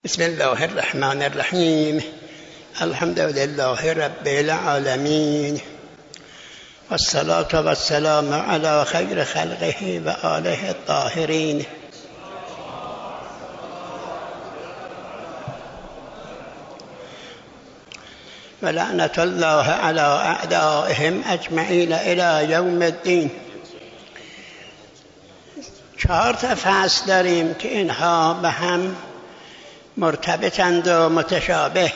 بسم الله الرحمن الرحیم. الحمد لله رب العالمین والصلاة والسلام علی خیر خلقه و آله الطاهرین. و لعنت الله علی اعدائهم اجمعین الی یوم الدین. 4 فصل داریم که اینها به هم مرتبطند و متشابه.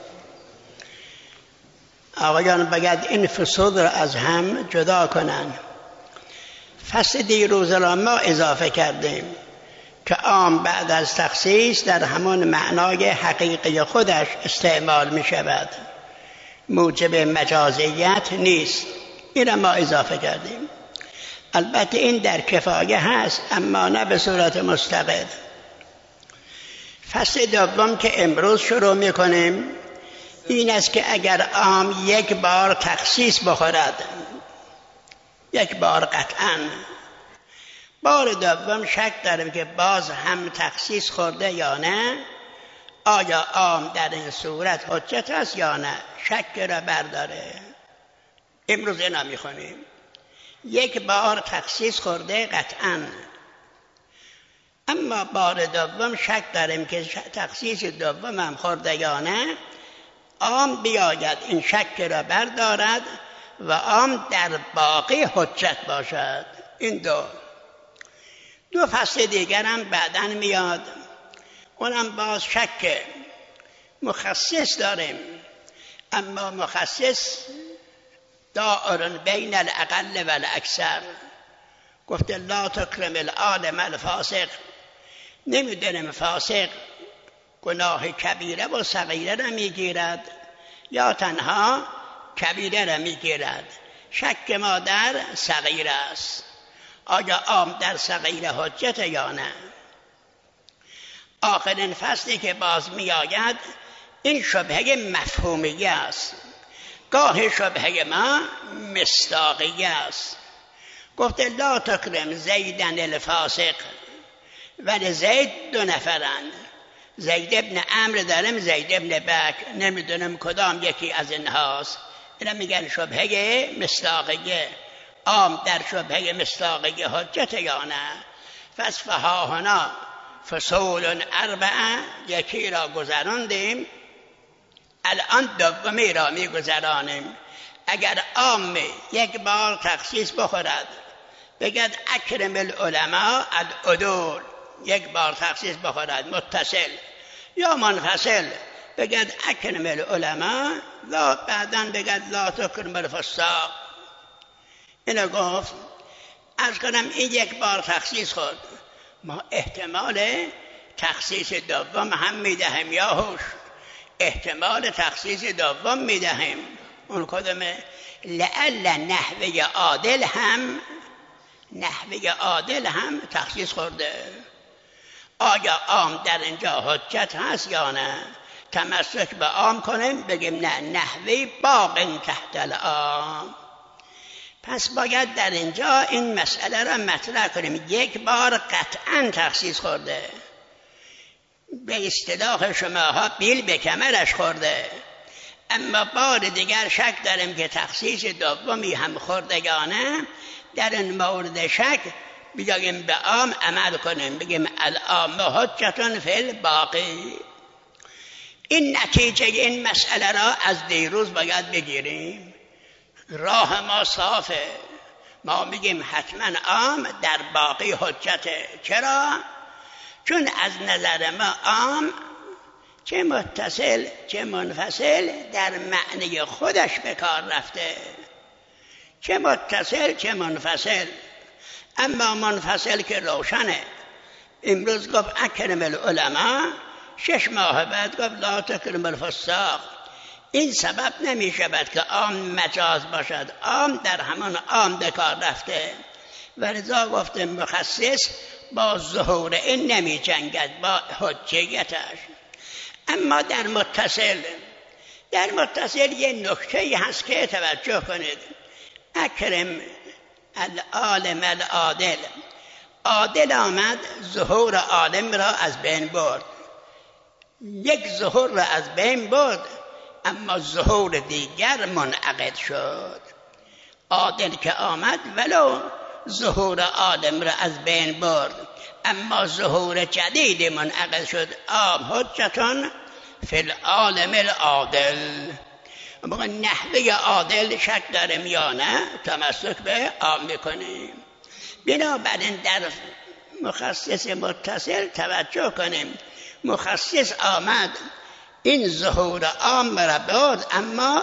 آقایان باید این فصول را از هم جدا کنند. فصل دیروز را ما اضافه کردیم که عام بعد از تخصیص در همان معنای حقیقی خودش استعمال می شود، موجب مجازیت نیست. این را ما اضافه کردیم. البته این در کفایه هست، اما نه به صورت مستقل. فصل دوم که امروز شروع میکنیم این است که اگر عام یک بار تخصیص بخورد، یک بار قطعا، بار دوم شک داریم که باز هم تخصیص خورده یا نه، آیا عام در این صورت حجت است یا نه، شک را برداره. امروز اینا میخونیم. یک بار تخصیص خورده قطعا، اما بار دوم شک داریم که تخصیص دوم هم خورده یا نه، عام بیاید این شک را بردارد و عام در باقی حجت باشد. این دو فصل دیگر هم بعداً میاد، اونم باز شک. مخصص داریم، اما مخصص دائر بین الاقل و الاکثر. گفته لا تکرم العالم الفاسق. نمیدونیم فاسق گناه کبیره و صغیره را میگیرد یا تنها کبیره را میگیرد. شک ما در صغیره است، آیا عام در صغیره حجت یا نه. آخرین فصلی که باز میآید این شبهه مفهومیه است، گاه شبهه ما مصداقیه است. گفته لا تکرم زیدن الفاسق، ولی زید 2 نفرند. زید ابن عمرو داریم، زید ابن بکر، نمیدونم کدام یکی از اینهاست. اینا میگن شبهه مصداقیه. عام در شبهه مصداقیه حجت یا نه. پس فهاهنا فصول 4 یکی را گذراندیم، الان دومی را میگذرانیم. اگر عام یک بار تخصیص بخورد، بگد اکرم العلماء العدول، یک بار تخصیص بخورد متصل، یا منفصل بگد اکرم العلماء، لا بعداً بگد لا تکرم الفساق. اینو گفت. عرض کنم این یک بار تخصیص خورد، ما احتمال تخصیص دوم هم میدهیم یا هوش، احتمال تخصیص دوم میدهیم. اون کدومه؟ لعل نحوه عادل هم تخصیص خورده. آیا عام در اینجا حجت هست یا نه؟ تمسک به عام کنیم، بگیم نه، نحوه باق تحت العام. پس باید در اینجا این مسئله را مطرح کنیم. یک بار قطعا تخصیص خورده، به اصطلاح شماها بیل به کمرش خورده، اما بار دیگر شک داریم که تخصیص دومی هم خورده یا نه. در این مورد شک بیاییم به عام عمل کنیم، بگیم العام حجة فی الباقی. این نتیجه این مسئله را از دیروز باید بگیریم. راه ما صافه، ما میگیم حتما عام در باقی حجته. چرا؟ چون از نظر ما عام چه متصل چه منفصل در معنی خودش به کار رفته، چه متصل چه منفصل. اما منفصل که روشنه. امروز گفت اکرم العلماء، 6 ماه بعد گفت لا تکرم الفساق. این سبب نمی شود که عام مجاز باشد، عام در همان عام به کار رفته. و لذا گفته مخصص با ظهور این نمی جنگد، با حجیتش. اما در متصل یه نکته هست که توجه کنید. اکرم العالم العادل. عادل آمد، ظهور عالم را از بین برد. یک ظهور را از بین برد اما ظهور دیگر منعقد شد. عادل که آمد ولو ظهور عالم را از بین برد اما ظهور جدید منعقد شد. حجتون فی العالم العادل. نحوه عادل شک داریم یا نه؟ تمسک به عام میکنیم. بنابراین در مخصص متصل توجه کنیم. مخصص آمد این ظهور عام را برد اما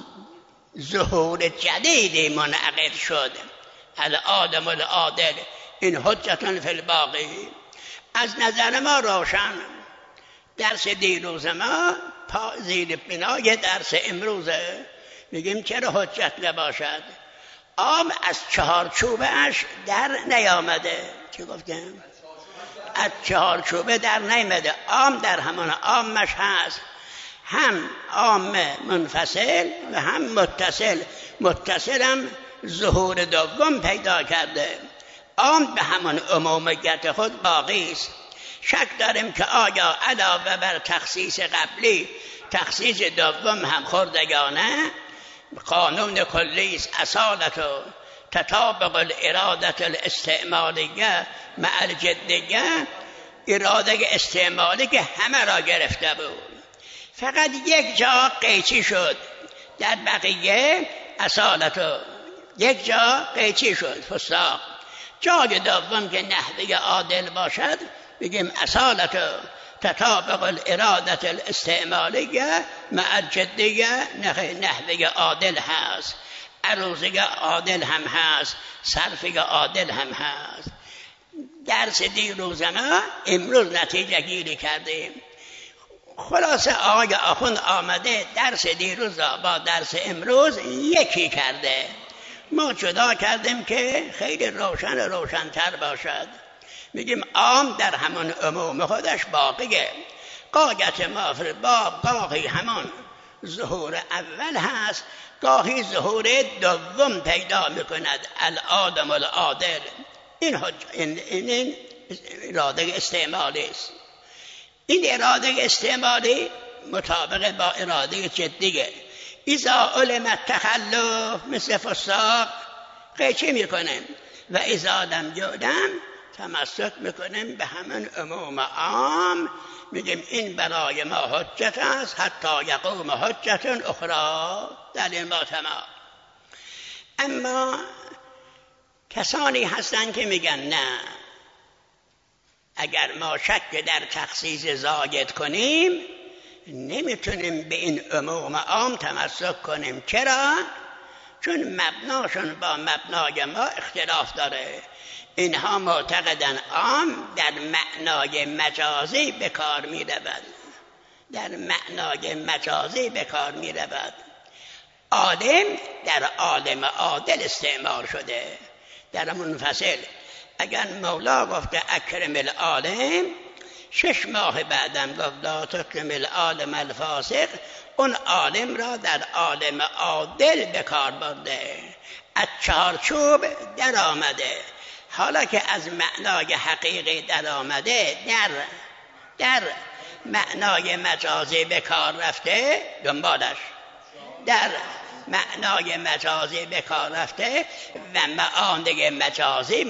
ظهور جدیدی منعقد شد. العالم العادل این حجتون فی الباقی. از نظر ما روشن درس دیروز ما زیر بنای درس امروزه. میگیم چرا حجت نباشد؟ عام از چهارچوبش در نیامده. چی گفتم؟ از چهارچوبه در نیامده. عام در همان عامش هست، هم عام منفصل و هم متصل. متصل هم ظهور دوم پیدا کرده. عام به همان عمومیت خود باقی است. شک داریم که آیا علاوه بر تخصیص قبلی تخصیص دوم هم خوردگانه؟ قانون کلی است. اصالت و تطابق الارادت الاستعمالیه مع الجدیه. اراده استعمالی که همه را گرفته بود، فقط یک جا قیچی شد. در بقیه اصالت و یک جا قیچی شد، فساق. جای دوم که نحوه عادل باشد بگیم اصالت و تطابق الارادت الاستعمالیه مع الجدیه. نحوه عادل هست، عروضه عادل هم هست، صرفه عادل هم هست. درس دیروز ما امروز نتیجه گیری کردیم. خلاصه آقای آخوند آمده درس دیروز با درس امروز یکی کرده. ما جدا کردیم که خیلی روشن‌تر باشد. میگیم عام در همون عموم خودش باقیه. غایت ما فی الباب گاهی همون ظهور اول هست، گاهی ظهور دوم پیدا میکند. العالم العادل این اراده استعمالی است. این اراده استعمالی مطابق با اراده جدیه. اذا علم التخلف مثل فساق قیچی میکنیم و اذا لم یعلم تمسک میکنیم به همون عموم عام. میگیم این برای ما حجت است حتی یقوم حجت اخرى. در این ما تمام. اما کسانی هستند که میگن نه، اگر ما شک در تخصیص زاید کنیم نمیتونیم به این عموم عام تمسک کنیم. چرا؟ چون مبناشون با مبنای ما اختلاف داره. اینها معتقدن عام در معنای مجازی به کار می رود. در معنای مجازی به کار می رود. عالم در عالم عادل استعمال شده. در منفصل اگر مولا گفته اکرم العالم، 6 ماه بعدم گفت لا تکرم العالم الفاسق، اون عالم را در عالم عادل به کار برده، از چارچوب در آمده. حالا که از معنای حقیقی در آمده در معنای مجازی به کار رفته، دنبالش در معنای مجازی به کار رفته و معانی مجازی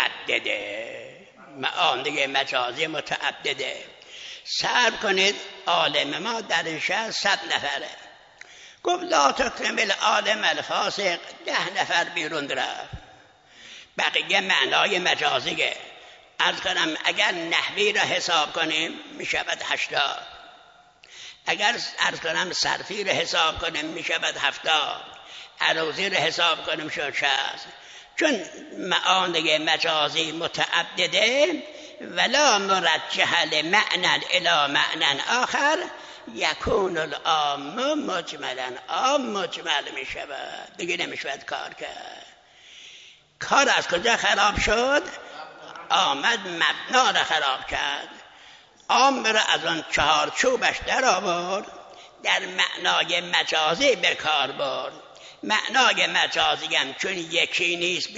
متعدده. صبر کنید، عالم ما در این شهر 100 نفره. گفت لا تکرم العالم الفاسق، 10 نفر بیرون رفت، بقیه معنای مجازیه. عرض کنم اگر نحوی را حساب کنیم می شود 80، اگر عرض کنم صرفی را حساب کنیم می شود 70، عروضی را حساب کنیم شد 60. چون معانی مجازی متعدده ولا مرجح لمعنى الى معنى آخر یکون العام مجملا، عام مجمل می شود، دیگه نمی شود کار کرد. کار از کجا خراب شد؟ آمد مبنا را خراب کرد. عام را از آن چهارچوبش در آورد، در معنای مجازی به کار برد. معنای مجازی هم چون یکی نیست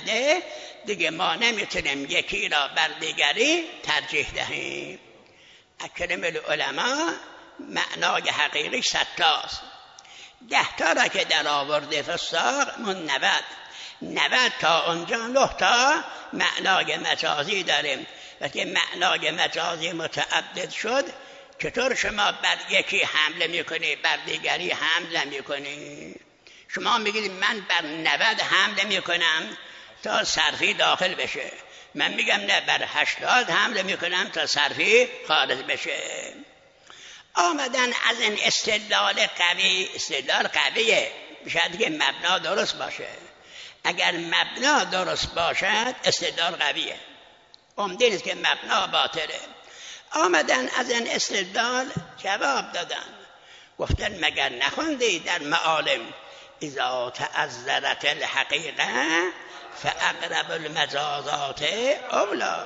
متعدده، دیگه ما نمیتونیم یکی را بر دیگری ترجیح دهیم. اکرم العلماء معنای حقیقی 100 تاست. 10 تا را که در آورده فساق من 90 تا اونجا 9 تا معنای مجازی داریم. وقتی معنای مجازی متعدد شد چطور شما بر یکی حمله میکنی بر دیگری حمله میکنی؟ شما میگید من بر 90 حمله میکنم تا صرفی داخل بشه، من میگم نه بر 80 حمله میکنم تا صرفی خارج بشه. آمدن از این استدلال قویه بشد که مبنا درست باشه. اگر مبنا درست باشد استدلال قویه، عمده نیست که مبنا باطله. آمدن از این استدلال جواب دادن، گفتن مگر نخوندی در معالم اذا تعذرت الحقیقه فاقرب المجازات اولا.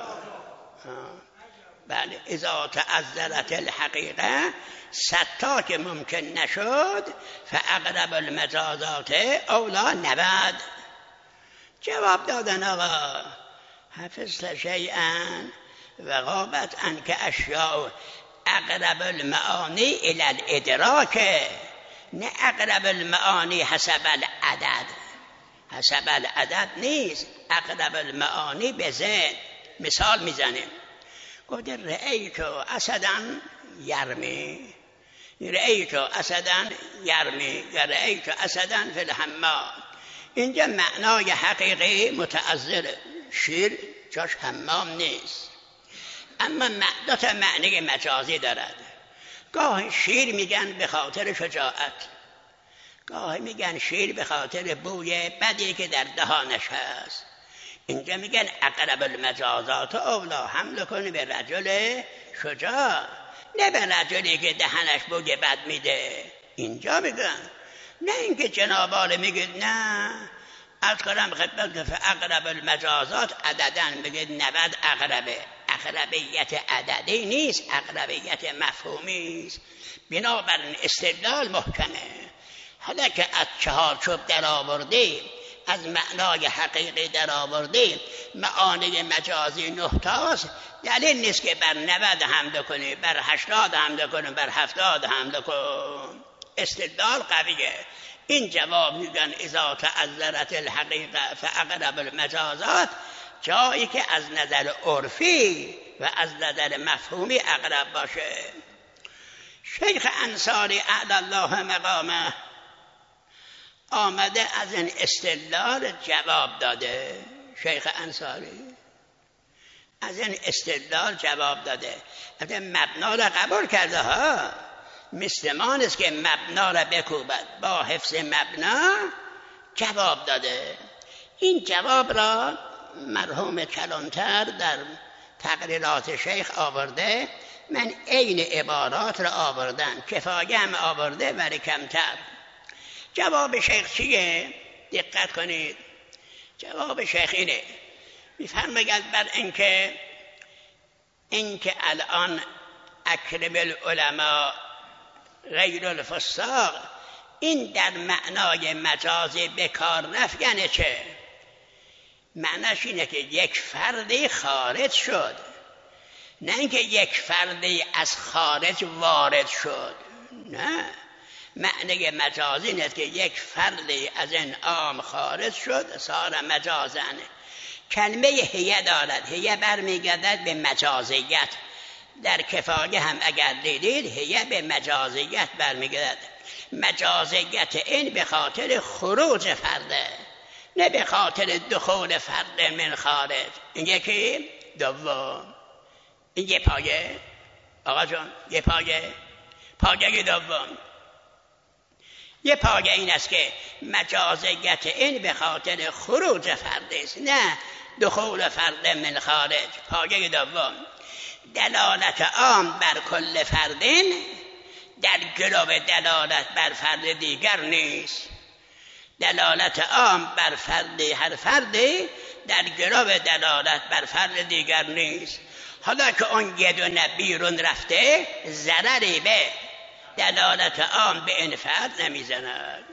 بله، اذا تعذرت الحقیقه 100 تا که ممکن نشد فاقرب المجازات اولا 90. جواب دادن آقا حفظت شیئا و غابت عنک اشیاء اقرب المعانی الی الادراک، نه اقرب المعانی حسب العدد. حسب العدد نیست، اقرب المعانی به ذهن. مثال میزنیم، گفت رأیت اسدا یرمی، رأیت اسدا یرمی یا رأیت اسدا فی الحمام. اینجا معنای حقیقی متعذره، شیر جاش حمام نیست. اما دو تا معنی مجازی دارد. گاه شیر میگن به خاطر شجاعت، گاه میگن شیر به خاطر بوی بدی که در دهانش هست. اینجا میگن اقرب المجازات اولا، حمله کنی به رجل شجاع، نه به رجلی که دهنش بوی بد میده. اینجا میگن، نه اینکه جناباله میگید نه از کنم خدمت که اقرب المجازات عددن بگید 90 اقربه. اقربیت عددی نیست، اقربیت مفهومی است. بنابراین استدلال محکمه. حالا که از 4 چوب در آورده، از معنای حقیقی در آورده، معانی مجازی 9 تاست، دلیل نیست که بر 90 حمله کنی، بر 80 حمله کنی، بر 70 حمله کن. استدلال قویه. این جواب میگن اذا تعذرت الحقیقه فاقرب المجازات، جایی که از نظر عرفی و از نظر مفهومی اقرب باشه. شیخ انصاری اعلی الله مقامه آمده از این استدلال جواب داده. شیخ انصاری از این استدلال جواب داده. البته مبنا را قبول کرده ها، مسلمان است که مبنا را بکوبد، با حفظ مبنا جواب داده. این جواب را مرحوم کلانتر در تقریرات شیخ آورده، من عین عبارات را آوردم، کفایه هم آورده ولی کمتر. جواب شیخ چیه؟ دقت کنید. جواب شیخ اینه، میفرماید بر اینکه الان اکرم العلماء غیر الفساق، این در معنای مجازی به کار رفت. یعنی چه؟ معنیش اینه که یک فردی خارج شد، نه اینکه یک فردی از خارج وارد شد. نه، معنی مجازی اینه که یک فردی از این عام خارج شد، صار مجازن. کلمه هیه دارد، هیه برمیگردد به مجازیت. در کفایه هم اگر دیدید هیه به مجازیت برمیگردد. مجازیت این به خاطر خروج فرده، نه به خاطر دخول فرد من خارج. این یکی. دوم، این یه پایه آقا جان، یه پایه دوم، یه پایه این است که مجازیت این به خاطر خروج فرد است، نه دخول فرد من خارج. پایه دوم، دلالت عام بر کل فردین در گرو دلالت بر فرد دیگر نیست. دلالت عام بر فرد هر فردی در گرو دلالت بر فرد دیگر نیست. حالا که اون یه دونه بیرون رفته، ضرری به دلالت عام به این فرد نمیزند.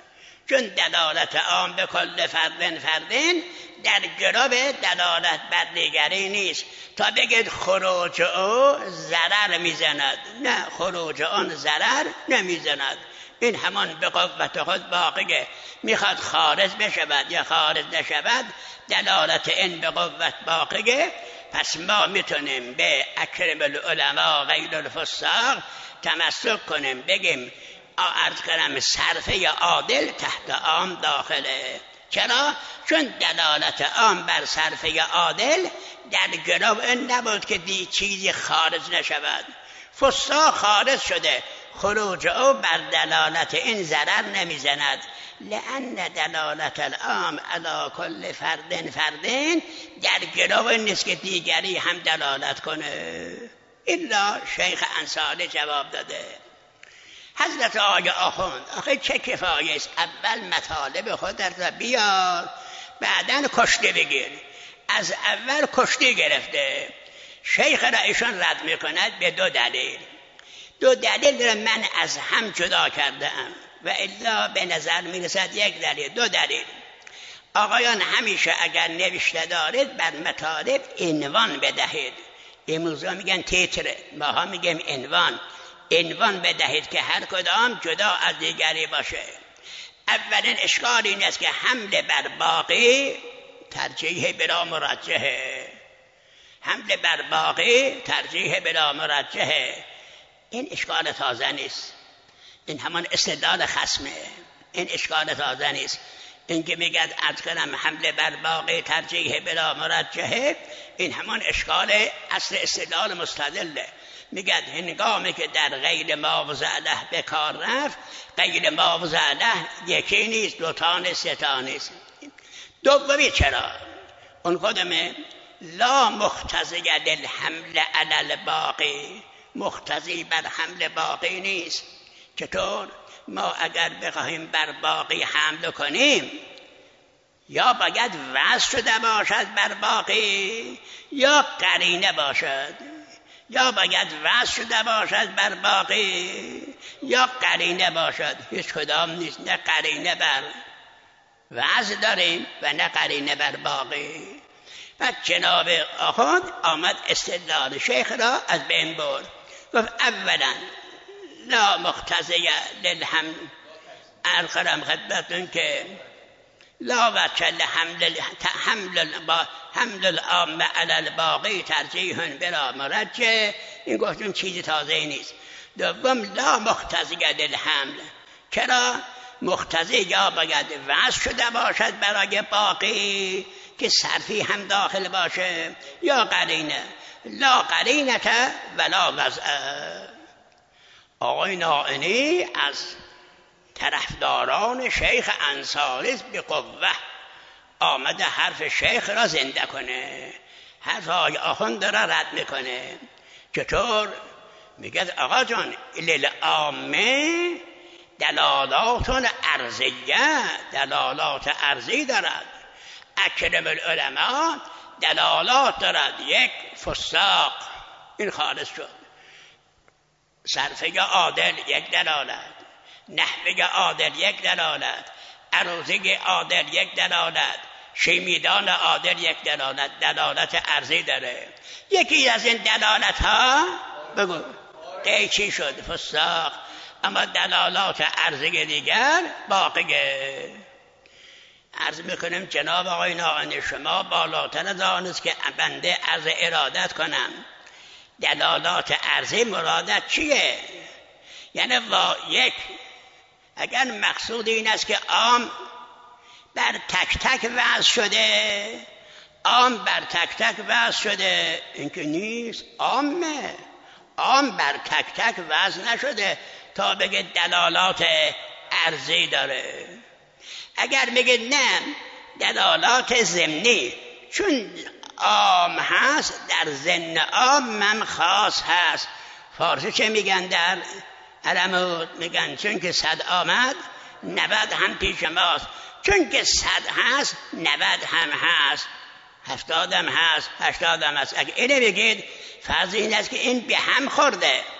چون دلالت عام به کل فردن در گرو دلالت بر دیگری نیست. تا بگید خروج او ضرر میزند، نه، خروج آن ضرر نمیزند. این همان به قوت خود باقیه. میخواد خارج بشود یا خارج نشود، دلالت این به قوت باقیه. پس ما میتونیم به اکرم العلماء غیر الفساق تمسک کنیم، بگیم عرض کنم صرفه یا عادل تحت عام داخله. چرا؟ چون دلالت عام بر صرفه یا عادل در گرو این نبود که چیزی خارج نشود. فساق خارج شده، خروج او بر دلالت این ضرر نمیزند. لأن دلالت العام علی کل فردن در گرو نیست که دیگری هم دلالت کنه. الا شیخ انصاری جواب داده. حضرت آقای آخوند آخه چه کفایه است، اول مطالب خودت را بیار، بعدن کشته بگیر. از اول کشته گرفته. شیخ را ایشان رد میکند به دو دلیل را من از هم جدا کردم و الا به نظر میرسد یک دلیل، دو دلیل. آقایان همیشه اگر نوشته دارید بر مطالب عنوان بدهید. امروز میگن تیتر، ماها میگیم عنوان بدهید که هر کدام جدا از دیگری باشه. اولین اشکال این است که حمل بر باقی ترجیح بلا مرجحه. حمل بر باقی ترجیح بلا مرجحه. این اشکال تازه نیست، این همان استدلال خصمه. این اشکال تازه نیست. این که میگد از کنم حمل بر باقی ترجیح بلا مرجحه، این همان اشکال اصل استدلال مستدله. میگد هنگامی که در غیر ماوضع له به کار رفت، غیر ماوضع له یکی نیست، دوتا نیست، ستا نیست. دومی چرا؟ اون خودمه لا مقتضی للحمل علی الباقی، مقتضی بر حمل باقی نیست. چطور؟ ما اگر بخواهیم بر باقی حمل کنیم، یا باید وضع شده باشد بر باقی یا قرینه باشد، یا باید وضع شده باشد بر باقی یا قرینه باشد. هیچ کدام نیست، نه قرینه بر وضع داریم و نه قرینه بر باقی. و جناب آخوند آمد استدلال شیخ را از بین برد. گفت اولا لا مقتضی للحمل، ارخرم خدمتون که لا وجه حمل العام علی الباقی ترجیح بلا مرجح. این گفتون چیزی تازه نیست. دوم لا مقتضی للحمل، چرا؟ مقتضی یا باید وضع شده باشد برای باقی که صرفی هم داخل باشه، یا قرینه. لا قرینه ولا وضع. آقای نائینی از طرفداران شیخ انصاری به قوه آمده حرف شیخ را زنده کنه، حرف آقای آخوند را رد میکنه. چطور؟ میگه آقا جان للعامه دلالات ارضیه، دلالات ارضی دارد. اکرم العلماء دلالات دارد. یک فساق، این خالص شد. صرفه عادل یک دلالت، نحوه عادل یک دلالت، عروضی عادل یک دلالت، شیمیدان عادل یک دلالت. دلالت ارضی داره. یکی از این دلالت ها بگو قیچی شد، فساق. اما دلالات ارضی دیگر باقیه. عرض میکنم جناب آقای نائینی شما بالاتر از آن است که بنده عرض ارادت کنم. دلالات ارضی مرادت چیه؟ یعنی یک، اگر مقصود این است که عام بر تک تک وضع شده، عام بر تک تک وضع شده، این که نیست. عام بر تک تک وضع نشده تا بگه دلالات ارضی داره. اگر بگید نه دلالات ضمنی، چون عام هست در ضمن عام من خاص هست. فارسی چه میگن در علمود؟ میگن چون که 100 آمد 90 هم پیش ماست. چون که 100 هست 90 هم هست، 70 هم هست، 80 هم هست. اگر اینه بگید فرض این است که این به هم خورده.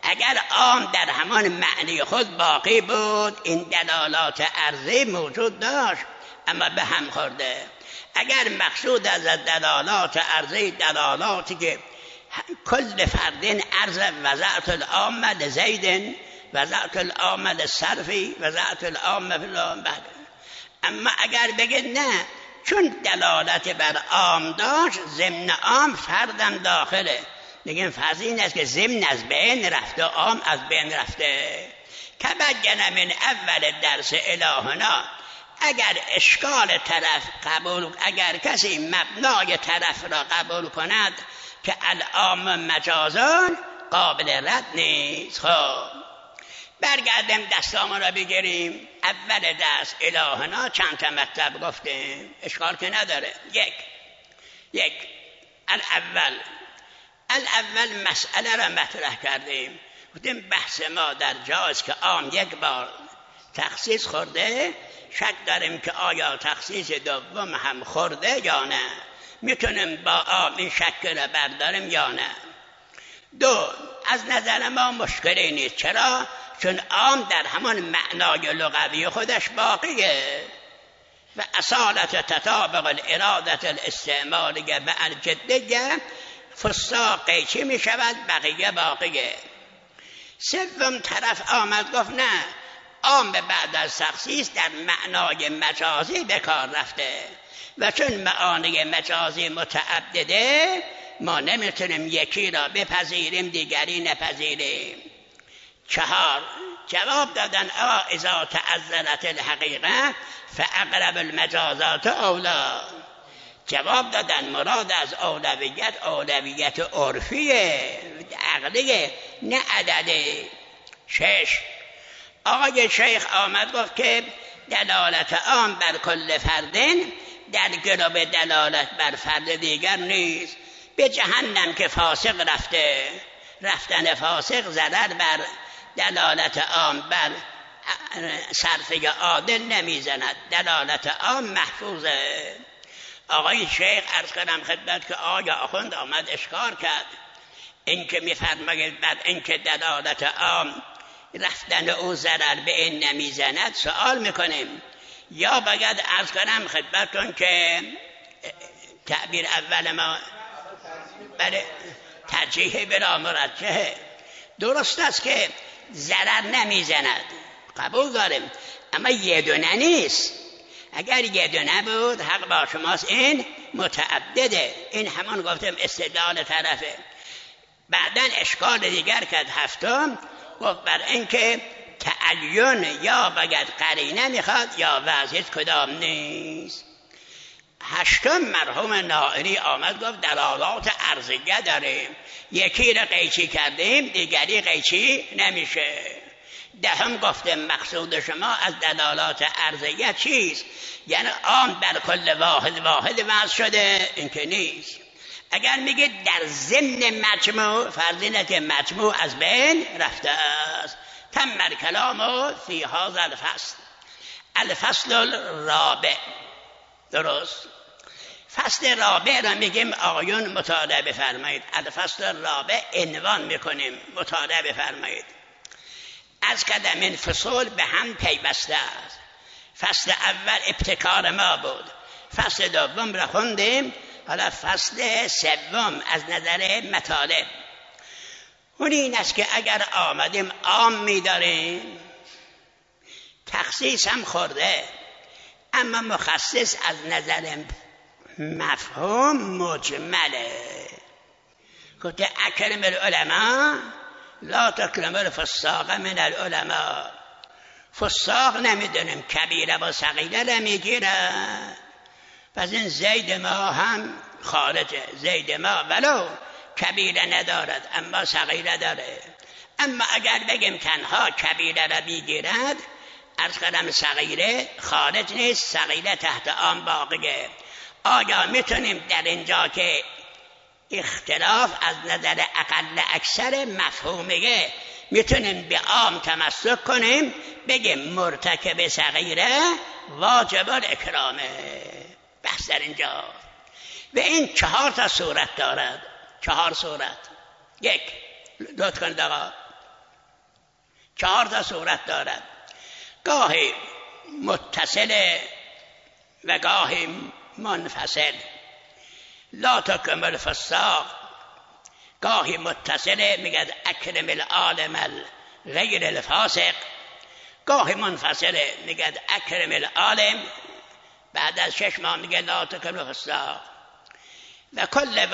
اگر عام در همان معنی خود باقی بود این دلالات عرضی موجود داشت اما به هم خورده. اگر مقصود از دلالات عرضی دلالاتی که کل فردین عرض وضعت العام لزید وضعت العام للصرفی وضعت العام فی العام، اما اگر بگید نه چون دلالت بر عام داشت ضمن عام فردم داخله، بگیم فرض این است که ضمن از بین رفته عام از بین رفته. که بگن من اول درس الهنا، اگر اشکال طرف قبول، اگر کسی مبنای طرف را قبول کند که العام مجازان قابل رد نیست. خب برگردیم دستامون را بگیریم. اول درس الهنا چند تا مطلب گفتیم، اشکال که نداره. یک الاول مسئله را مطرح کردیم، گفتیم بحث ما در جاست که عام یک بار تخصیص خورده، شک داریم که آیا تخصیص دوم هم خورده یا نه، میتونیم با عام این شک را برداریم یا نه. دو، از نظر ما مشکلی نیست. چرا؟ چون عام در همان معنای لغوی خودش باقیه و اصالت تطابق الارادت الاستعمالیه به الجدیه، فساق قیچی می شود، بقیه باقیه. سوم طرف آمد گفت نه، عام بعد از تخصیص در معنای مجازی به کار رفته و چون معانی مجازی متعدده ما نمیتونیم یکی را بپذیریم دیگری نپذیریم. 4، جواب دادن اذا تعذرت الحقیقه فاقرب المجازات اولا. جواب دادن مراد از اولویت عرفیه، عقلیه، نه عدده. 6، آقای شیخ آمد گفت که دلالت عام بر کل فردین در گروه دلالت بر فرد دیگر نیست. به جهنم که فاسق رفته، رفتن فاسق ضرر بر دلالت عام بر صرفه عادل نمیزند، دلالت عام محفوظه. آقای شیخ عرض کردم خدمت که آیا آخوند آمد اشکار کرد این که میفرماید بعد این که دلالت عام رفتن او ضرر به این نمیزند، سوال میکنیم یا باید عرض کنم خدمتون که تعبیر اول ما بله ترجیح بلا مرجحه. درست است که ضرر نمیزند، قبول داریم، اما یه دونه نیست. اگر یه دونه بود حق با شماست، این متعدده. این همان گفتم استدلال طرفه. بعدن اشکال دیگر کرد هفتم، گفت بر اینکه تعین یا باید قرینه میخواد یا وضعیت کدام نیست. هشتم مرحوم نائری آمد گفت دلالات عرضیه داریم، یکی را قیچی کردیم دیگری قیچی نمیشه. دهم گفتم مقصود شما از دلالات عرضیه چیست؟ یعنی عام در کل واحد وضع شده، این که نیست. اگر میگه در ضمن مجموع، فرض که مجموع از بین رفته است. تم الکلام فی هذا الفصل. الفصل الرابع. درست. فصل رابع را میگیم آقایون مطالعه بفرمایید. الفصل الرابع عنوان میکنیم، مطالعه بفرمایید. از قدم این فصول به هم پیوسته است. فصل اول ابتکار ما بود، فصل دوم را خوندیم، حالا فصل سوم از نظر مطالب اون این است که اگر آمدیم عام می‌داریم، تخصیص هم خورده، اما مخصص از نظر مفهوم مجمله. گفته اکرم العلماء لا تکرم الفساق من العلماء. فساق نمیدونیم کبیره و صغیره نمیگیره، پس این زید ما هم خارجه. زید ما ولو کبیره ندارد اما صغیره داره. اما اگر بگیم تنها کبیره را میگیرد، از قدم صغیره خارج نیست، صغیره تحت عام باقیه. آیا میتونیم در اینجا که اختلاف از نظر اقل اکثر مفهومیه میتونیم به عام تمسک کنیم، بگیم مرتکب صغیره واجب الاکرامه؟ بحث در اینجا. و این 4 صورت دارد، 4 صورت. یک، لطف کنید آقا 4 صورت دارد، گاهی متصل و گاهی منفصل. لا تکمل فساق، گاهی متصل میگه اکرم العالم غیر الفاسق، گاهی منفصل میگه اکرم العالم بعد از 6 ماه میگه لا تکمل فساق. و کل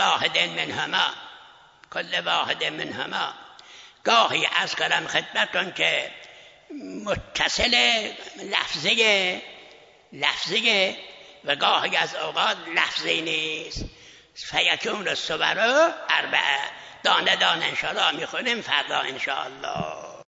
واحد منهما گاهی از کلم خدمتون که متصل لفظیه و گاهی از اوقات لفظی نیست. فیکون الصور 4 دانه دانه انشاءالله میخونیم فردا انشاءالله.